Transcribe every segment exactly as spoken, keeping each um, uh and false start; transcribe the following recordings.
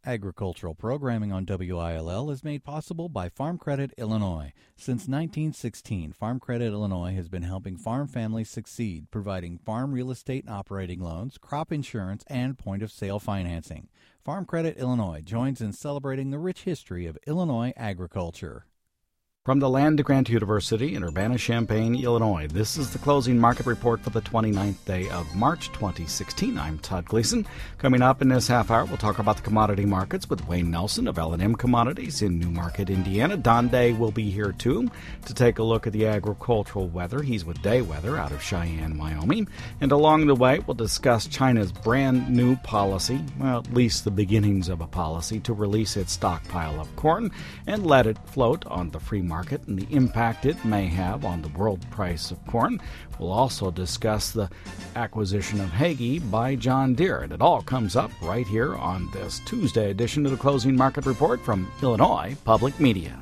Agricultural programming on W I L L is made possible by Farm Credit Illinois. Since nineteen sixteen, Farm Credit Illinois has been helping farm families succeed, providing farm real estate and operating loans, crop insurance, and point-of-sale financing. Farm Credit Illinois joins in celebrating the rich history of Illinois agriculture. From the Land-Grant University in Urbana-Champaign, Illinois, this is the closing market report for the twenty-ninth day of March twenty sixteen. I'm Todd Gleason. Coming up in this half hour, we'll talk about the commodity markets with Wayne Nelson of L and M Commodities in Newmarket, Indiana. Don Day will be here, too, to take a look at the agricultural weather. He's with Day Weather out of Cheyenne, Wyoming. And along the way, we'll discuss China's brand new policy, well, at least the beginnings of a policy, to release its stockpile of corn and let it float on the free market. market and the impact it may have on the world price of corn. We'll also discuss the acquisition of Hagie by John Deere, and it all comes up right here on this Tuesday edition of the Closing Market Report from Illinois Public Media.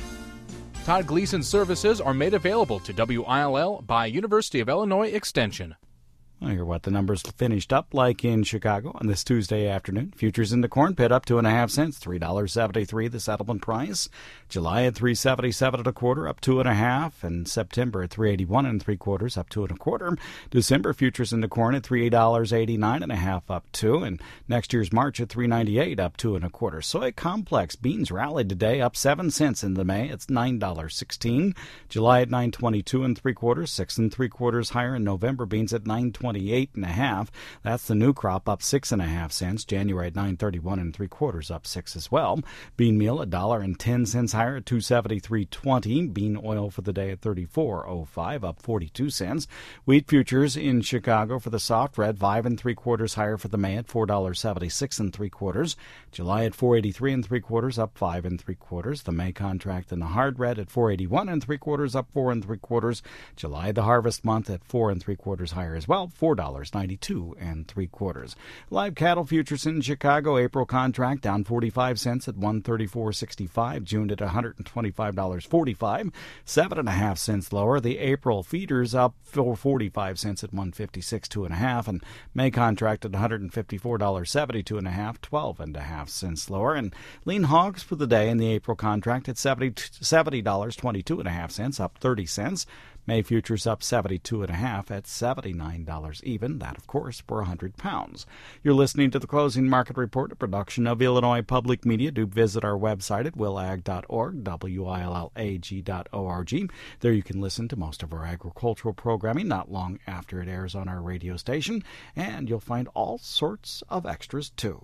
Todd Gleason services are made available to W I L L by University of Illinois Extension. I'll hear what the numbers finished up like in Chicago on this Tuesday afternoon. Futures in the corn pit up two and a half cents, three dollars seventy-three the settlement price. July at three seventy-seven and a quarter, up two and a half, and September at three eighty-one and three quarters, up two and a quarter. December futures in the corn at three dollars eighty-nine and a half, up two, and next year's March at three ninety-eight, up two and a quarter. Soy complex beans rallied today, up seven cents in the May. It's nine dollars sixteen. July at nine twenty-two and three quarters, six and three quarters higher. And November beans at nine twenty-eight and a half. That's the new crop, up six and a half cents. January at nine thirty-one and three quarters, up six as well. Bean meal a dollar and ten cents higher at two seventy-three twenty. Bean oil for the day at thirty-four oh five, up forty-two cents. Wheat futures in Chicago for the soft red, five and three quarters higher for the May at four dollars seventy-six and three quarters. July at four eighty-three and three quarters, up five and three quarters. The May contract in the hard red at four eighty-one and three quarters, up four and three quarters. July the harvest month at four and three quarters higher as well, four dollars ninety-two and three quarters. Live cattle futures in Chicago, April contract down forty-five cents at one thirty-four sixty-five. June at one hundred twenty-five dollars and forty-five, seven and a half cents lower. The April feeders up for forty-five cents at one fifty-six two and a half, and May contract at one hundred fifty-four dollars and seventy-two and a half, twelve and a half cents lower. And lean hogs for the day in the April contract at seventy dollars and twenty-two and a half cents, up thirty cents. May futures up seventy-two and a half at seventy-nine dollars even. That, of course, for one hundred pounds. You're listening to the Closing Market Report, a production of Illinois Public Media. Do visit our website at willag dot org, W I L L A G dot org. There you can listen to most of our agricultural programming not long after it airs on our radio station, and you'll find all sorts of extras, too.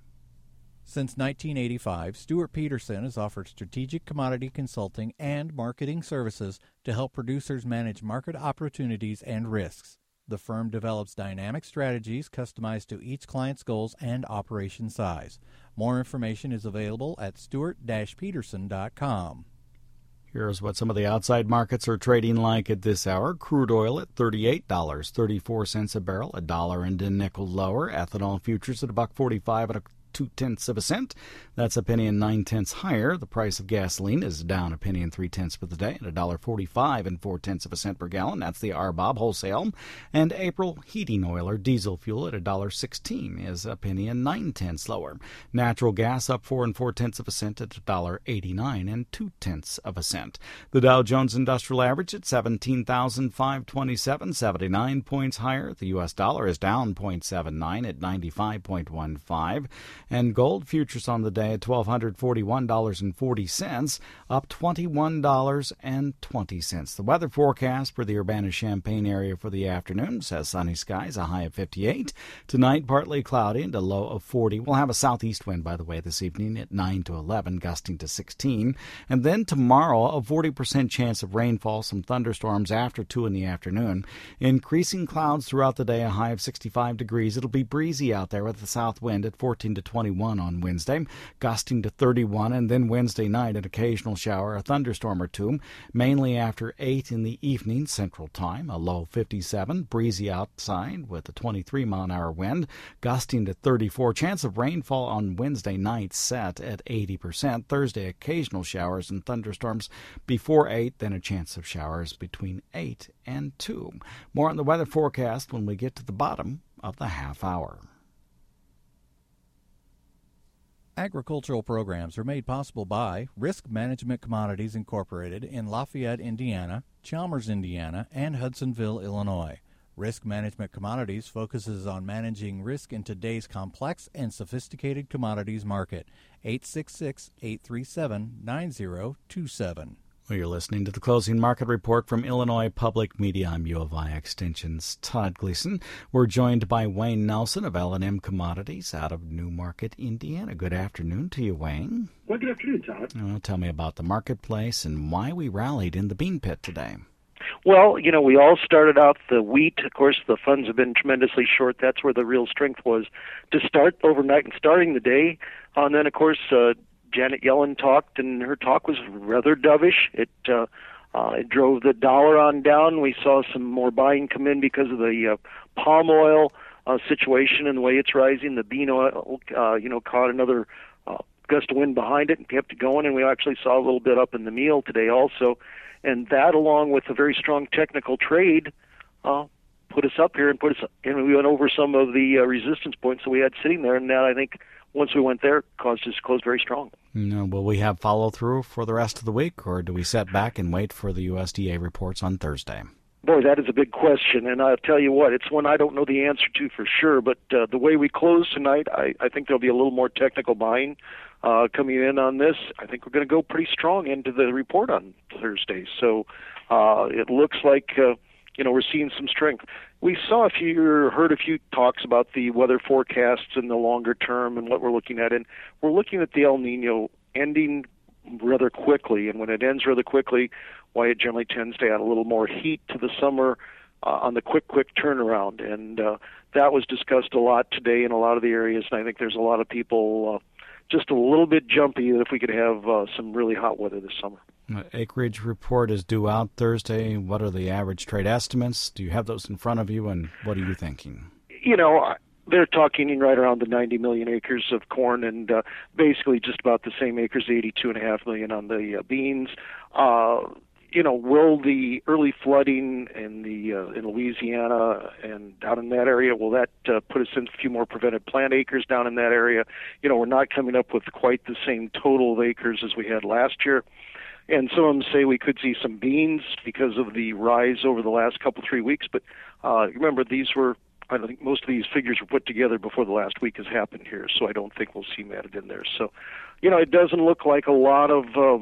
Since nineteen eighty-five, Stuart Peterson has offered strategic commodity consulting and marketing services to help producers manage market opportunities and risks. The firm develops dynamic strategies customized to each client's goals and operation size. More information is available at stuart dash peterson dot com. Here's what some of the outside markets are trading like at this hour. Crude oil at thirty-eight dollars and thirty-four cents a barrel, a dollar and a nickel lower. Ethanol futures at a buck forty-five and a two-tenths of a cent. That's a penny and nine-tenths higher. The price of gasoline is down a penny and three-tenths for the day at a dollar forty-five and four-tenths of a cent per gallon. That's the R B O B wholesale. And April heating oil or diesel fuel at a dollar sixteen is a penny and nine-tenths lower. Natural gas up four and four-tenths of a cent at a dollar eighty-nine and two-tenths of a cent. The Dow Jones Industrial Average at seventeen thousand five hundred twenty-seven, seventy-nine points higher. The U S dollar is down zero point seven nine at ninety-five point one five. And gold futures on the day at one thousand two hundred forty-one dollars and forty cents, up twenty-one dollars and twenty cents. The weather forecast for the Urbana-Champaign area for the afternoon says sunny skies, a high of fifty-eight. Tonight, partly cloudy and a low of forty. We'll have a southeast wind, by the way, this evening at nine to eleven, gusting to sixteen. And then tomorrow, a forty percent chance of rainfall, some thunderstorms after two in the afternoon. Increasing clouds throughout the day, a high of sixty-five degrees. It'll be breezy out there with the south wind at fourteen to twenty-one on Wednesday, gusting to thirty-one, and then Wednesday night an occasional shower, a thunderstorm or two, mainly after eight in the evening Central Time, a low fifty-seven, breezy outside with a twenty-three mile an hour wind, gusting to thirty-four. Chance of rainfall on Wednesday night set at eighty percent. Thursday, occasional showers and thunderstorms before eight, then a chance of showers between eight and two. More on the weather forecast when we get to the bottom of the half hour. Agricultural programs are made possible by Risk Management Commodities Incorporated in Lafayette, Indiana, Chalmers, Indiana, and Hudsonville, Illinois. Risk Management Commodities focuses on managing risk in today's complex and sophisticated commodities market. eight six six, eight three seven, nine zero two seven. Well, you're listening to the Closing Market Report from Illinois Public Media. I'm U of I Extension's Todd Gleason. We're joined by Wayne Nelson of L and M Commodities out of Newmarket, Indiana. Good afternoon to you, Wayne. Well, good afternoon, Todd. Well, tell me about the marketplace and why we rallied in the bean pit today. Well, you know, we all started out the wheat. Of course, the funds have been tremendously short. That's where the real strength was to start overnight and starting the day. Uh, and then, of course, uh, Janet Yellen talked, and her talk was rather dovish. It uh, uh, it drove the dollar on down. We saw some more buying come in because of the uh, palm oil uh, situation and the way it's rising. The bean oil, uh, you know, caught another uh, gust of wind behind it and kept it going. And we actually saw a little bit up in the meal today also. And that, along with a very strong technical trade, uh, put us up here and put us. And we went over some of the uh, resistance points that we had sitting there, and that, I think, once we went there, caused us to close very strong. No, will we have follow-through for the rest of the week, or do we sit back and wait for the U S D A reports on Thursday? Boy, that is a big question, and I'll tell you what, it's one I don't know the answer to for sure, but uh, the way we close tonight, I, I think there'll be a little more technical buying uh, coming in on this. I think we're going to go pretty strong into the report on Thursday, so uh, it looks like... Uh, You know, we're seeing some strength. We saw a few, heard a few talks about the weather forecasts in the longer term and what we're looking at. And we're looking at the El Nino ending rather quickly. And when it ends rather quickly, why it generally tends to add a little more heat to the summer uh, on the quick, quick turnaround. And uh, that was discussed a lot today in a lot of the areas. And I think there's a lot of people uh, just a little bit jumpy that if we could have uh, some really hot weather this summer. Uh, acreage report is due out Thursday. What are the average trade estimates? Do you have those in front of you, and what are you thinking? You know, they're talking right around the ninety million acres of corn and uh, basically just about the same acres, eighty-two point five million on the uh, beans. Uh, you know, will the early flooding in the uh, in Louisiana and down in that area, will that uh, put us in a few more prevented plant acres down in that area? You know, we're not coming up with quite the same total of acres as we had last year. And some of them say we could see some beans because of the rise over the last couple, three weeks. But uh, remember, these were, I think most of these figures were put together before the last week has happened here, so I don't think we'll see them added in there. So, you know, it doesn't look like a lot of, um,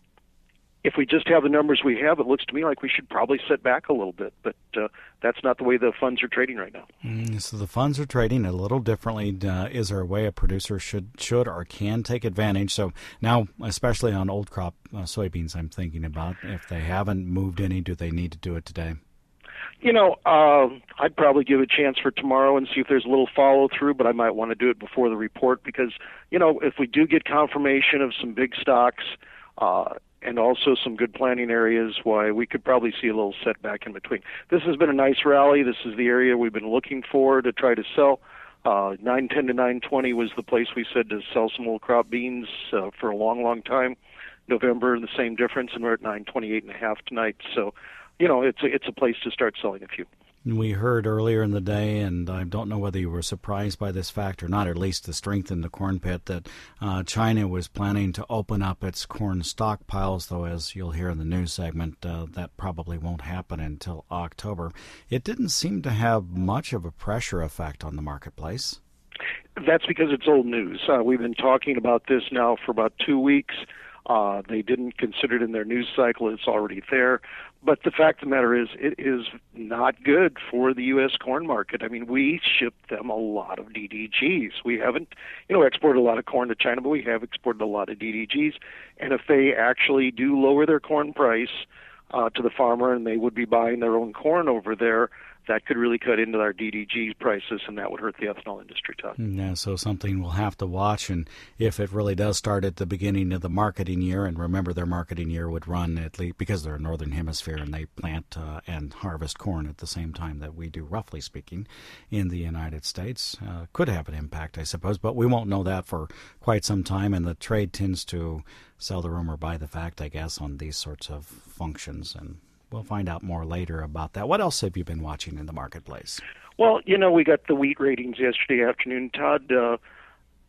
if we just have the numbers we have, it looks to me like we should probably sit back a little bit. But uh, that's not the way the funds are trading right now. Mm, so the funds are trading a little differently. Uh, is there a way a producer should should or can take advantage? So now, especially on old crop uh, soybeans, I'm thinking about, if they haven't moved any, do they need to do it today? You know, uh, I'd probably give a chance for tomorrow and see if there's a little follow-through, but I might want to do it before the report because, you know, if we do get confirmation of some big stocks, uh, and also some good planting areas, why we could probably see a little setback in between. This has been a nice rally. This is the area we've been looking for to try to sell. Uh, nine ten to nine twenty was the place we said to sell some old crop beans uh, for a long, long time. November, the same difference, and we're at nine twenty-eight and a half tonight. So, you know, it's a, it's a place to start selling a few. We heard earlier in the day, and I don't know whether you were surprised by this fact or not, or at least the strength in the corn pit, that uh, China was planning to open up its corn stockpiles, though as you'll hear in the news segment, uh, that probably won't happen until October. It didn't seem to have much of a pressure effect on the marketplace. That's because it's old news. Uh, we've been talking about this now for about two weeks. Uh, they didn't consider it in their news cycle. It's already there. But the fact of the matter is, it is not good for the U S corn market. I mean, we ship them a lot of D D Gs. We haven't, you know, exported a lot of corn to China, but we have exported a lot of D D Gs. And if they actually do lower their corn price uh, to the farmer and they would be buying their own corn over there, that could really cut into our D D G prices, and that would hurt the ethanol industry, Todd. Yeah, so something we'll have to watch, and if it really does start at the beginning of the marketing year, and remember their marketing year would run at least, because they're a northern hemisphere and they plant uh, and harvest corn at the same time that we do, roughly speaking, in the United States, uh, could have an impact, I suppose, but we won't know that for quite some time, and the trade tends to sell the rumor by the fact, I guess, on these sorts of functions, and we'll find out more later about that. What else have you been watching in the marketplace? Well, you know, we got the wheat ratings yesterday afternoon, Todd. Uh,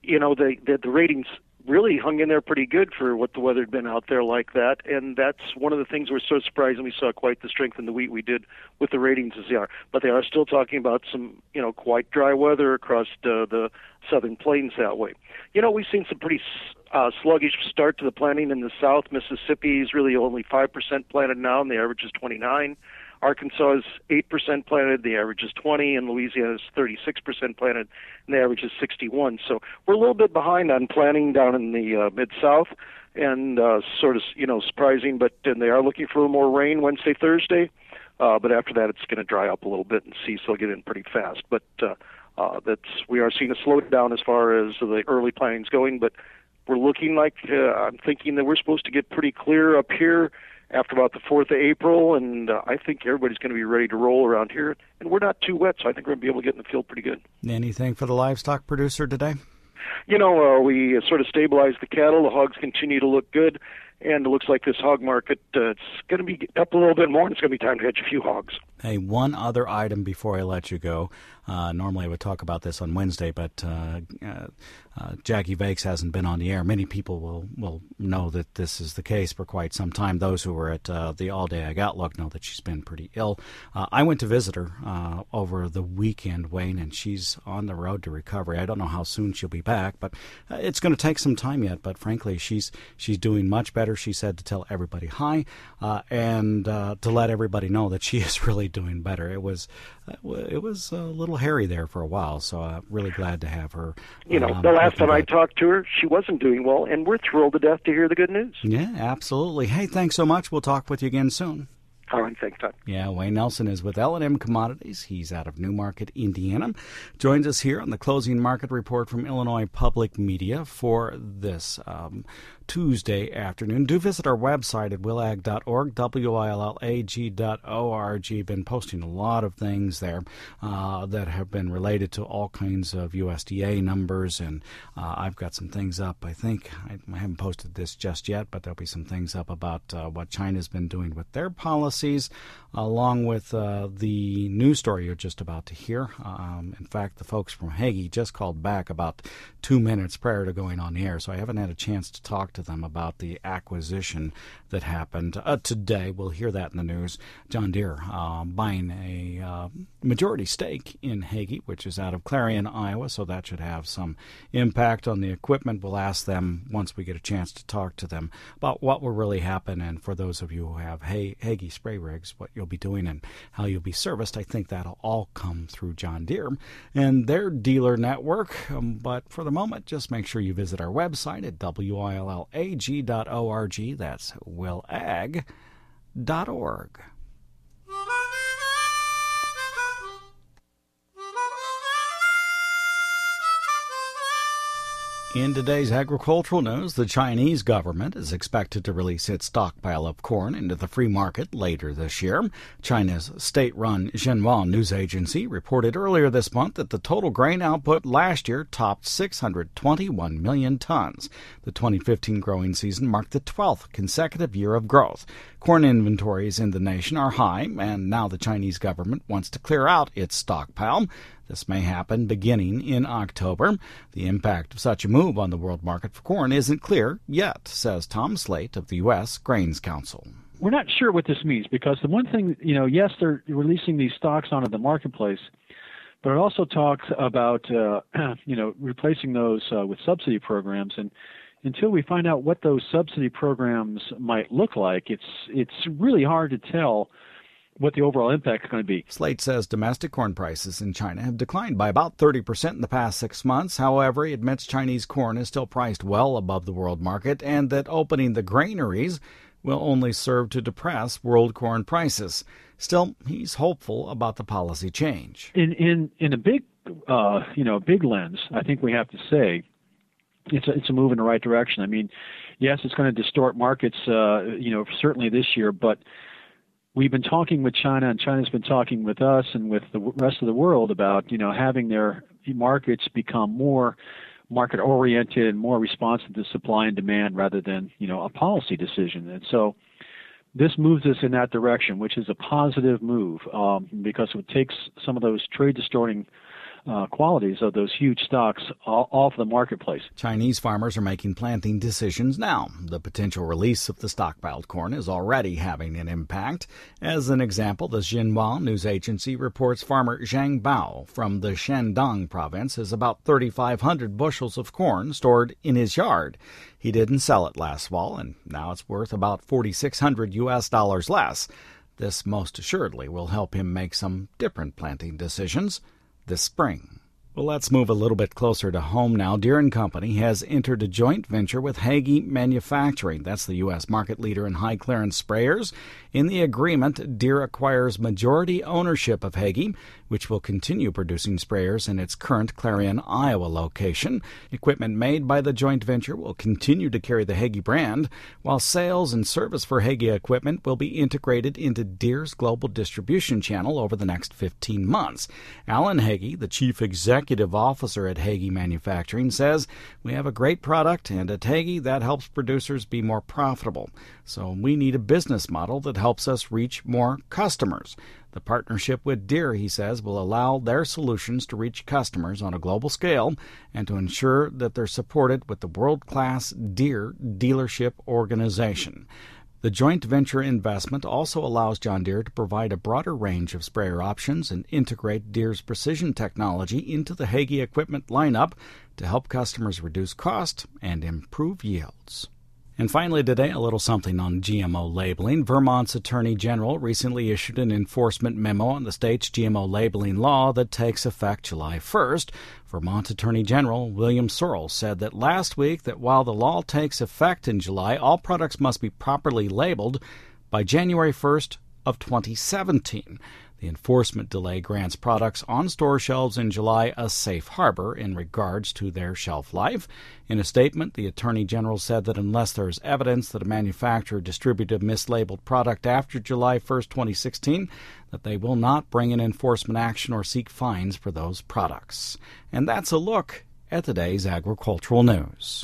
you know, the, the the ratings really hung in there pretty good for what the weather had been out there like that, and that's one of the things we're so surprised, and we saw quite the strength in the wheat we did with the ratings as they are. But they are still talking about some, you know, quite dry weather across uh, the southern plains that way. You know, we've seen some pretty uh, sluggish start to the planting in the south. Mississippi is really only five percent planted now, and the average is twenty-nine. Arkansas is eight percent planted, the average is twenty, and Louisiana is thirty-six percent planted, and the average is sixty-one. So we're a little bit behind on planting down in the uh, Mid-South, and uh, sort of, you know, surprising, but and they are looking for more rain Wednesday, Thursday, uh, but after that it's going to dry up a little bit, and seeds will get in pretty fast. But uh, uh, that's we are seeing a slowdown as far as the early planting's going, but we're looking like, uh, I'm thinking that we're supposed to get pretty clear up here after about the fourth of April, and uh, I think everybody's going to be ready to roll around here. And we're not too wet, so I think we're going to be able to get in the field pretty good. Anything for the livestock producer today? You know, uh, we uh, sort of stabilized the cattle. The hogs continue to look good, and it looks like this hog market, uh, it's going to be up a little bit more, and it's going to be time to hedge a few hogs. Hey, one other item before I let you go. Uh, normally I would talk about this on Wednesday, but uh, uh, uh, Jackie Vakes hasn't been on the air. Many people will, will know that this is the case for quite some time. Those who were at uh, the All Day Ag Outlook know that she's been pretty ill. Uh, I went to visit her uh, over the weekend, Wayne, and she's on the road to recovery. I don't know how soon she'll be back, but uh, it's going to take some time yet. But frankly, she's she's doing much better. She said to tell everybody hi uh, and uh, to let everybody know that she is really doing better. It was it was a little hairy there for a while, so I'm really glad to have her. You know, um, the last time I talked to her, she wasn't doing well, and we're thrilled to death to hear the good news. Yeah, absolutely. Hey, thanks so much. We'll talk with you again soon. All right, thanks, Todd. Yeah, Wayne Nelson is with L and M Commodities. He's out of Newmarket, Indiana. Joins us here on the Closing Market Report from Illinois Public Media for this um, Tuesday afternoon. Do visit our website at willag dot org, W I L L A G dot O R G. Been posting a lot of things there uh, that have been related to all kinds of U S D A numbers, and uh, I've got some things up. I think I, I haven't posted this just yet, but there'll be some things up about uh, what China's been doing with their policy, along with uh, the news story you're just about to hear. Um, in fact, the folks from Hagee just called back about two minutes prior to going on the air, so I haven't had a chance to talk to them about the acquisition that happened uh, today. We'll hear that in the news. John Deere uh, buying a uh, majority stake in Hagee, which is out of Clarion, Iowa, so that should have some impact on the equipment. We'll ask them once we get a chance to talk to them about what will really happen, and for those of you who have Hay- Hagee spray rigs, what you'll be doing and how you'll be serviced. I think that'll all come through John Deere and their dealer network. Um, but for the moment, just make sure you visit our website at W I L L A G dot O R G. That's willag dot org. In today's agricultural news, the Chinese government is expected to release its stockpile of corn into the free market later this year. China's state-run Xinhua news agency reported earlier this month that the total grain output last year topped six hundred twenty-one million tons. The twenty fifteen growing season marked the twelfth consecutive year of growth. Corn inventories in the nation are high, and now the Chinese government wants to clear out its stockpile. This may happen beginning in October. The impact of such a move on the world market for corn isn't clear yet, says Tom Slate of the U S Grains Council. We're not sure what this means, because the one thing, you know, yes, they're releasing these stocks onto the marketplace, but it also talks about, uh, you know, replacing those uh, with subsidy programs. And until we find out what those subsidy programs might look like, it's it's really hard to tell what the overall impact is going to be. Slate says domestic corn prices in China have declined by about thirty percent in the past six months. However, he admits Chinese corn is still priced well above the world market, and that opening the granaries will only serve to depress world corn prices. Still, he's hopeful about the policy change. In in in a big, uh, you know, big lens, I think we have to say it's a, it's a move in the right direction. I mean, yes, it's going to distort markets, uh, you know, certainly this year, but we've been talking with China, and China's been talking with us and with the rest of the world about, you know, having their markets become more market-oriented and more responsive to supply and demand rather than, you know, a policy decision. And so this moves us in that direction, which is a positive move, um, because it takes some of those trade-distorting uh, qualities of those huge stocks off the marketplace. Chinese farmers are making planting decisions now. The potential release of the stockpiled corn is already having an impact. As an example, the Xinhua news agency reports farmer Zhang Bao from the Shandong province has about thirty-five hundred bushels of corn stored in his yard. He didn't sell it last fall, and now it's worth about forty-six hundred U S dollars less. This most assuredly will help him make some different planting decisions this spring. Well, let's move a little bit closer to home now. Deere and Company has entered a joint venture with Hagie Manufacturing. That's the U S market leader in high-clearance sprayers. In the agreement, Deere acquires majority ownership of Hagie, which will continue producing sprayers in its current Clarion, Iowa location. Equipment made by the joint venture will continue to carry the Hagie brand, while sales and service for Hagie equipment will be integrated into Deere's global distribution channel over the next fifteen months. Alan Hagie, the chief executive officer at Hagie Manufacturing, says, "We have a great product, and at Hagie that helps producers be more profitable. So we need a business model that helps us reach more customers." The partnership with Deere, he says, will allow their solutions to reach customers on a global scale and to ensure that they're supported with the world-class Deere dealership organization. The joint venture investment also allows John Deere to provide a broader range of sprayer options and integrate Deere's precision technology into the Hagie equipment lineup to help customers reduce cost and improve yields. And finally today, a little something on G M O labeling. Vermont's Attorney General recently issued an enforcement memo on the state's G M O labeling law that takes effect July first. Vermont Attorney General William Sorrell said that last week that while the law takes effect in July, all products must be properly labeled by January first of twenty seventeen. The enforcement delay grants products on store shelves in July a safe harbor in regards to their shelf life. In a statement, the Attorney General said that unless there is evidence that a manufacturer distributed a mislabeled product after July first, twenty sixteen, that they will not bring an enforcement action or seek fines for those products. And that's a look at today's agricultural news.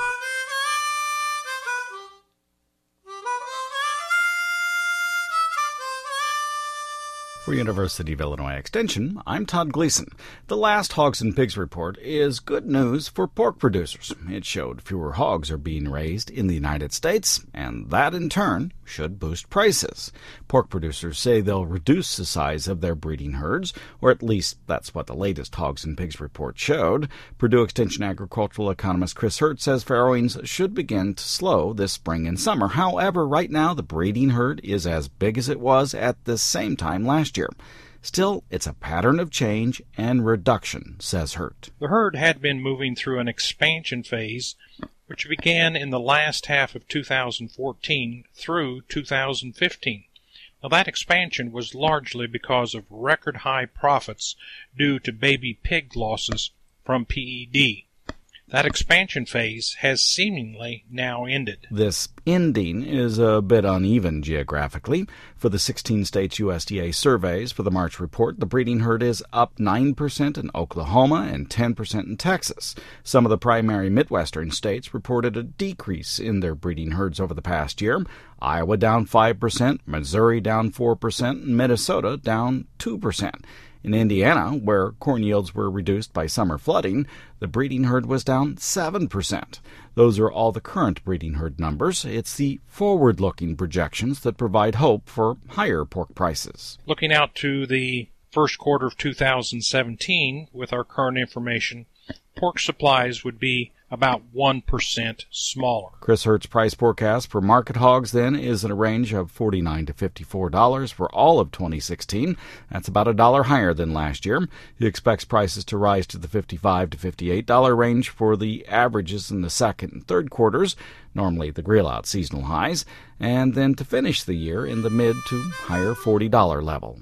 For University of Illinois Extension, I'm Todd Gleason. The last Hogs and Pigs report is good news for pork producers. It showed fewer hogs are being raised in the United States, and that in turn should boost prices. Pork producers say they'll reduce the size of their breeding herds, or at least that's what the latest Hogs and Pigs report showed. Purdue Extension agricultural economist Chris Hurt says farrowings should begin to slow this spring and summer. However, right now the breeding herd is as big as it was at the same time last year. Still, it's a pattern of change and reduction, says Hurt. The herd had been moving through an expansion phase, which began in the last half of two thousand fourteen through two thousand fifteen. Now, that expansion was largely because of record-high profits due to baby pig losses from P E D. That expansion phase has seemingly now ended. This ending is a bit uneven geographically. For the sixteen states U S D A surveys for the March report, the breeding herd is up nine percent in Oklahoma and ten percent in Texas. Some of the primary Midwestern states reported a decrease in their breeding herds over the past year. Iowa down five percent, Missouri down four percent, and Minnesota down two percent. In Indiana, where corn yields were reduced by summer flooding, the breeding herd was down seven percent. Those are all the current breeding herd numbers. It's the forward-looking projections that provide hope for higher pork prices. Looking out to the first quarter of two thousand seventeen, with our current information, pork supplies would be about one percent smaller. Chris Hurt's price forecast for market hogs, then, is in a range of forty-nine to fifty-four dollars for all of twenty sixteen. That's about a dollar higher than last year. He expects prices to rise to the fifty-five to fifty-eight dollars range for the averages in the second and third quarters, normally the grill-out seasonal highs, and then to finish the year in the mid to higher forty dollars level.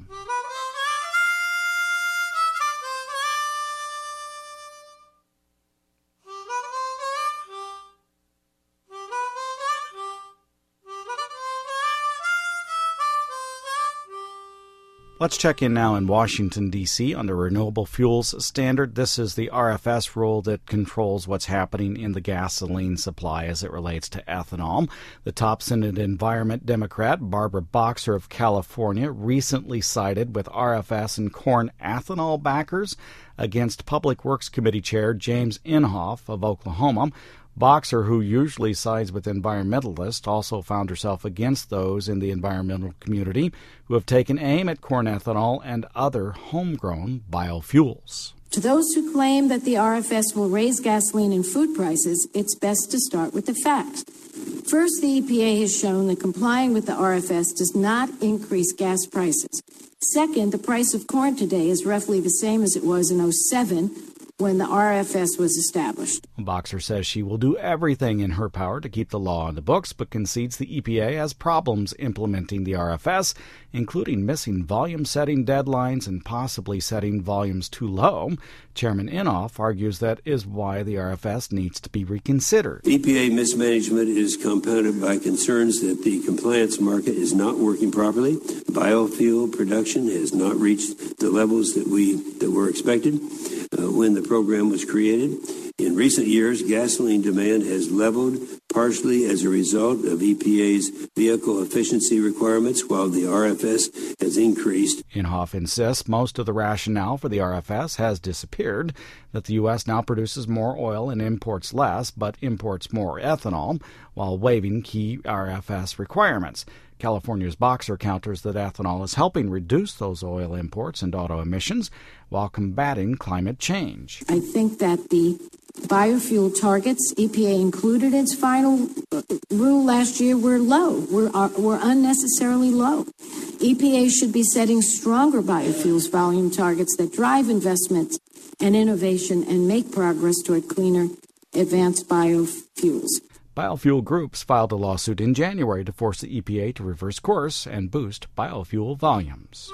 Let's check in now in Washington, D C on the Renewable Fuels Standard. This is the R F S rule that controls what's happening in the gasoline supply as it relates to ethanol. The top Senate Environment Democrat, Barbara Boxer of California, recently sided with R F S and corn ethanol backers against Public Works Committee Chair James Inhofe of Oklahoma. Boxer, who usually sides with environmentalists, also found herself against those in the environmental community who have taken aim at corn ethanol and other homegrown biofuels. To those who claim that the R F S will raise gasoline and food prices, it's best to start with the facts. First, the E P A has shown that complying with the R F S does not increase gas prices. Second, the price of corn today is roughly the same as it was in oh seven, when the R F S was established. Boxer says she will do everything in her power to keep the law on the books, but concedes the E P A has problems implementing the R F S, including missing volume-setting deadlines and possibly setting volumes too low. Chairman Inhofe argues that is why the R F S needs to be reconsidered. E P A mismanagement is compounded by concerns that the compliance market is not working properly. Biofuel production has not reached the levels that we that were expected uh, when the program was created. In recent years, gasoline demand has leveled partially as a result of E P A's vehicle efficiency requirements, while the R F S has increased. Inhofe insists most of the rationale for the R F S has disappeared, that the U S now produces more oil and imports less, but imports more ethanol, while waiving key R F S requirements. California's Boxer counters that ethanol is helping reduce those oil imports and auto emissions while combating climate change. I think that the biofuel targets E P A included in its final rule last year were low, were, uh, were unnecessarily low. E P A should be setting stronger biofuels volume targets that drive investment and innovation and make progress toward cleaner, advanced biofuels. Biofuel groups filed a lawsuit in January to force the E P A to reverse course and boost biofuel volumes.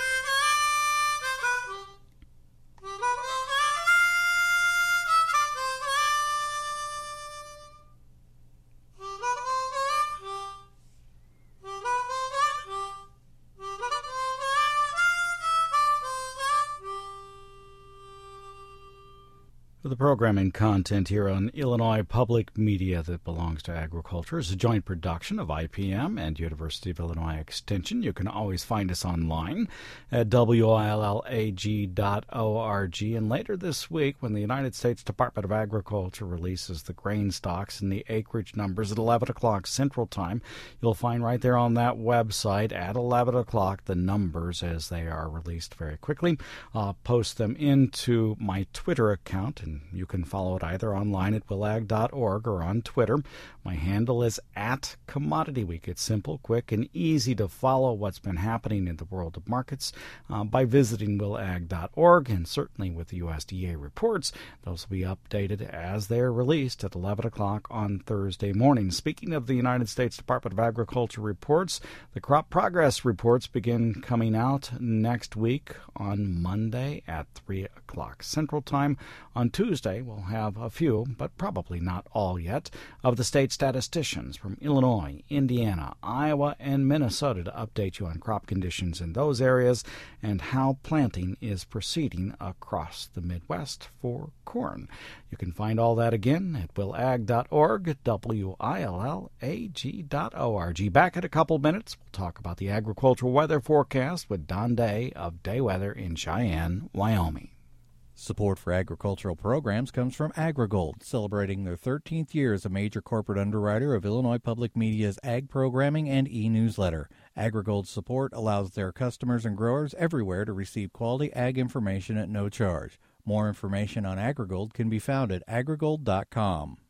The programming content here on Illinois Public Media that belongs to agriculture is a joint production of I P M and University of Illinois Extension. You can always find us online at W I L L A G dot org. And later this week, when the United States Department of Agriculture releases the grain stocks and the acreage numbers at eleven o'clock Central Time, you'll find right there on that website at eleven o'clock the numbers as they are released very quickly. I'll post them into my Twitter account, and you can follow it either online at will ag dot org or on Twitter. My handle is at Commodity Week. It's simple, quick, and easy to follow what's been happening in the world of markets uh, by visiting will ag dot org, and certainly with the U S D A reports. Those will be updated as they're released at eleven o'clock on Thursday morning. Speaking of the United States Department of Agriculture reports, the crop progress reports begin coming out next week on Monday at three o'clock Central Time. On Tuesday, we'll have a few, but probably not all yet, of the state statisticians from Illinois, Indiana, Iowa, and Minnesota to update you on crop conditions in those areas and how planting is proceeding across the Midwest for corn. You can find all that again at will ag dot org, W I L L A G dot org. Back in a couple minutes, we'll talk about the agricultural weather forecast with Don Day of Day Weather in Cheyenne, Wyoming. Support for agricultural programs comes from AgriGold, celebrating their thirteenth year as a major corporate underwriter of Illinois Public Media's ag programming and e-newsletter. AgriGold's support allows their customers and growers everywhere to receive quality ag information at no charge. More information on AgriGold can be found at agrigold dot com.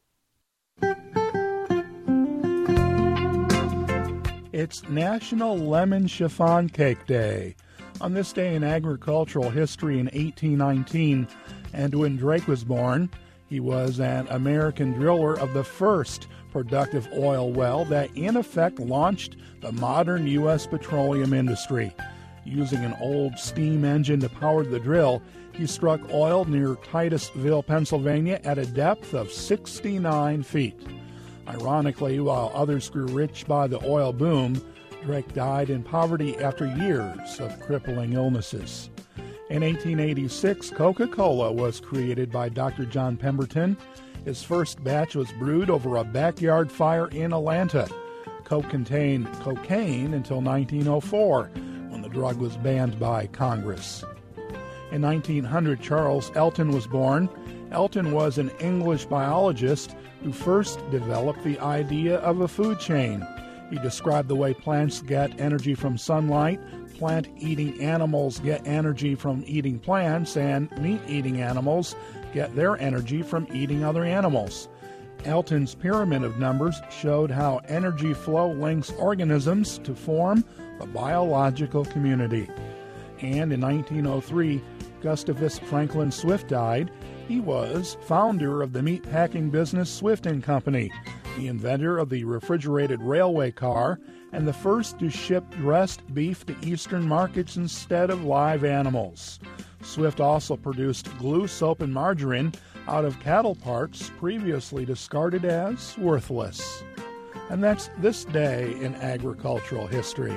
It's National Lemon Chiffon Cake Day. On this day in agricultural history in eighteen nineteen, and when Drake was born, he was an American driller of the first productive oil well that in effect launched the modern U S petroleum industry. Using an old steam engine to power the drill, he struck oil near Titusville, Pennsylvania at a depth of sixty-nine feet. Ironically, while others grew rich by the oil boom, Drake died in poverty after years of crippling illnesses. In eighteen eighty-six, Coca-Cola was created by Doctor John Pemberton. His first batch was brewed over a backyard fire in Atlanta. Coke contained cocaine until nineteen oh four, when the drug was banned by Congress. In nineteen hundred, Charles Elton was born. Elton was an English biologist who first developed the idea of a food chain. He described the way plants get energy from sunlight, plant-eating animals get energy from eating plants, and meat-eating animals get their energy from eating other animals. Elton's pyramid of numbers showed how energy flow links organisms to form the biological community. And in nineteen oh three, Gustavus Franklin Swift died. He was founder of the meatpacking business Swift and Company, the inventor of the refrigerated railway car, and the first to ship dressed beef to eastern markets instead of live animals. Swift also produced glue, soap, and margarine out of cattle parts previously discarded as worthless. And that's this day in agricultural history.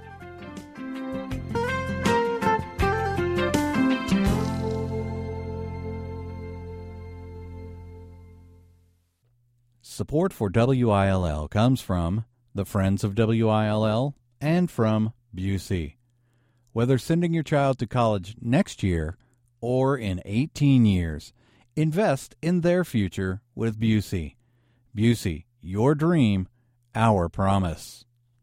Support for W I L L comes from the Friends of W I L L and from Busey. Whether sending your child to college next year or in eighteen years, invest in their future with Busey. Busey, your dream, our promise.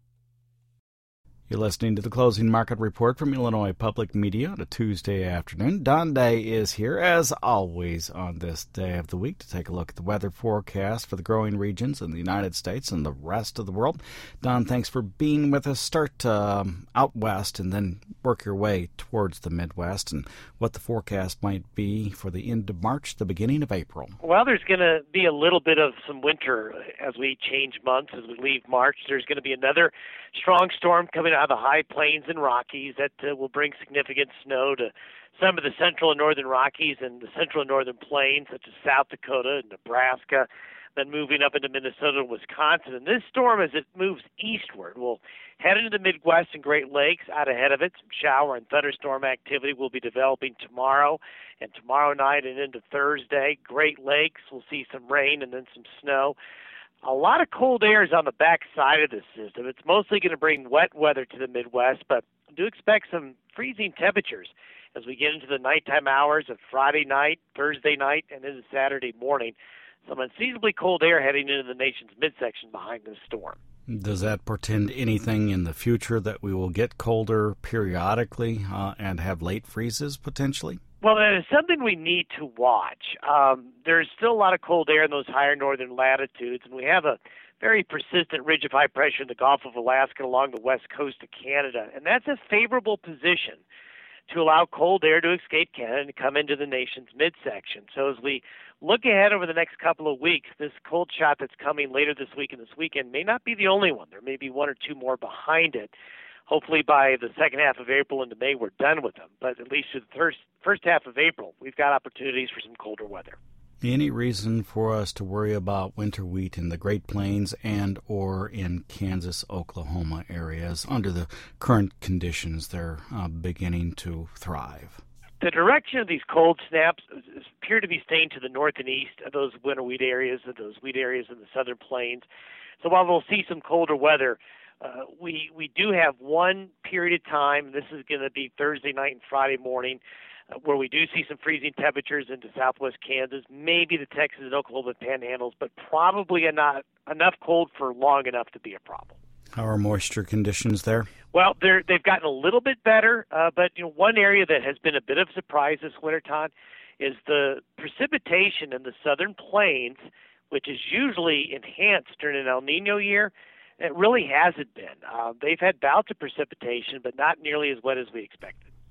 You're listening to the Closing Market Report from Illinois Public Media on a Tuesday afternoon. Don Day is here, as always, on this day of the week to take a look at the weather forecast for the growing regions in the United States and the rest of the world. Don, thanks for being with us. Start um, out west and then work your way towards the Midwest and what the forecast might be for the end of March, the beginning of April. Well, there's going to be a little bit of some winter as we change months, as we leave March. There's going to be another strong storm coming out of the high plains and Rockies that uh, will bring significant snow to some of the central and northern Rockies and the central and northern plains, such as South Dakota and Nebraska, then moving up into Minnesota and Wisconsin. And this storm, as it moves eastward, will head into the Midwest and Great Lakes. Out ahead of it, some shower and thunderstorm activity will be developing tomorrow and tomorrow night and into Thursday. Great Lakes will see some rain and then some snow. A lot of cold air is on the back side of the system. It's mostly going to bring wet weather to the Midwest, but do expect some freezing temperatures as we get into the nighttime hours of Friday night, Thursday night, and into Saturday morning. Some unseasonably cold air heading into the nation's midsection behind this storm. Does that portend anything in the future that we will get colder periodically uh, and have late freezes potentially? Well, that is something we need to watch. Um, there's still a lot of cold air in those higher northern latitudes, and we have a very persistent ridge of high pressure in the Gulf of Alaska and along the west coast of Canada, and that's a favorable position to allow cold air to escape Canada and come into the nation's midsection. So as we look ahead over the next couple of weeks, this cold shot that's coming later this week and this weekend may not be the only one. There may be one or two more behind it. Hopefully by the second half of April into May, we're done with them. But at least through the first, first half of April, we've got opportunities for some colder weather. Any reason for us to worry about winter wheat in the Great Plains and or in Kansas, Oklahoma areas under the current conditions they're uh, beginning to thrive? The direction of these cold snaps appear to be staying to the north and east of those winter wheat areas, of those wheat areas in the southern plains. So while we'll see some colder weather, Uh, we we do have one period of time, this is going to be Thursday night and Friday morning, uh, where we do see some freezing temperatures into southwest Kansas, maybe the Texas and Oklahoma panhandles, but probably not enough cold for long enough to be a problem. How are moisture conditions there? Well, they're, they've gotten a little bit better, uh, but you know, one area that has been a bit of a surprise this winter, Todd, is the precipitation in the southern plains, which is usually enhanced during an El Nino year. It really hasn't been. Uh, they've had bouts of precipitation, but not nearly as wet as we expected.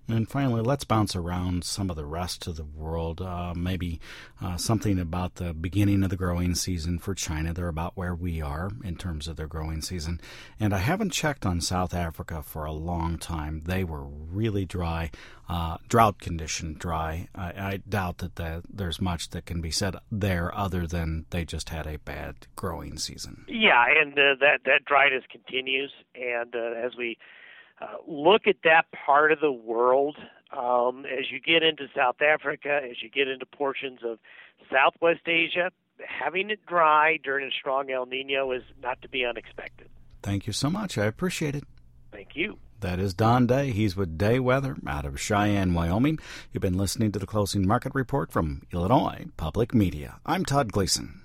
And finally, let's bounce around some of the rest of the world. Uh, maybe uh, something about the beginning of the growing season for China. They're about where we are in terms of their growing season. And I haven't checked on South Africa for a long time. They were really dry, uh, drought condition dry. I, I doubt that the, there's much that can be said there other than they just had a bad growing season. Yeah, and uh, that, that dryness continues. And uh, as we Uh, look at that part of the world, um, as you get into South Africa, as you get into portions of Southwest Asia, having it dry during a strong El Nino is not to be unexpected. Thank you so much. I appreciate it. Thank you. That is Don Day. He's with Day Weather out of Cheyenne, Wyoming. You've been listening to the Closing Market Report from Illinois Public Media. I'm Todd Gleason.